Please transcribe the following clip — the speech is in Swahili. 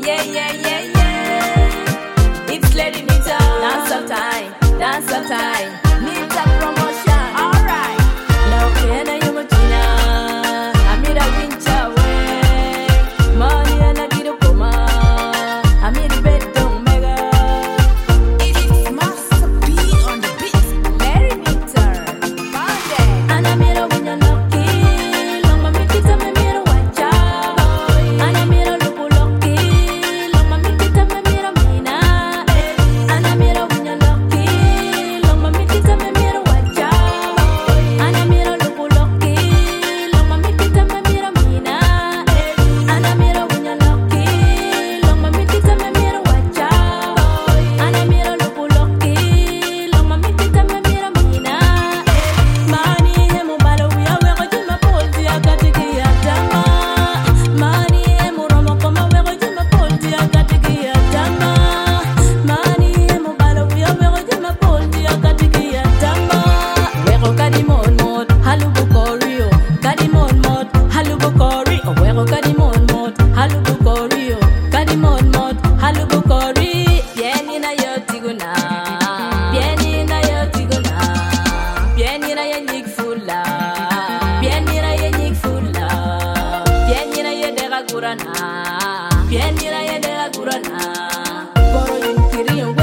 Yeah, yeah, yeah, yeah. It's Lady Nita. Dance of time, dance of time. Nita promotion. Alright. Now can I you China? I made a winter way. Money and I get a coma. I made a bed don't mega. It's Master P on the beat. Lady Nita. Found it. And I made a winner lucky. Long my make it a me made a watch out. And I made a look lucky. Long my make it a me made a mina. And I made a winner lucky. Long my make it a me made a watch out. And I made a look lucky. Long my make it a me made a mina. And I made a winner lucky. Long my make it a me made a watch out. And I made a look lucky. Long my make it a me made a mina. Money emo balo we awe ko juma polti akatiki atama. Money emo romo koma we ko juma polti akatiki atama. Money emo balo we awe ko juma polti akatiki atama. We ko kadimon mod halubu korio. Kadimon mod halubu kori. We ko kadimon mod halubu korio. Kadimon mod halubu kori. Bieni na yotiguna. Bieni na yotiguna. Bieni na yenik fula. Bieni na yenik fula. Bieni na yedera gurana. Bieni na yedera gurana. Boro yin kiri yon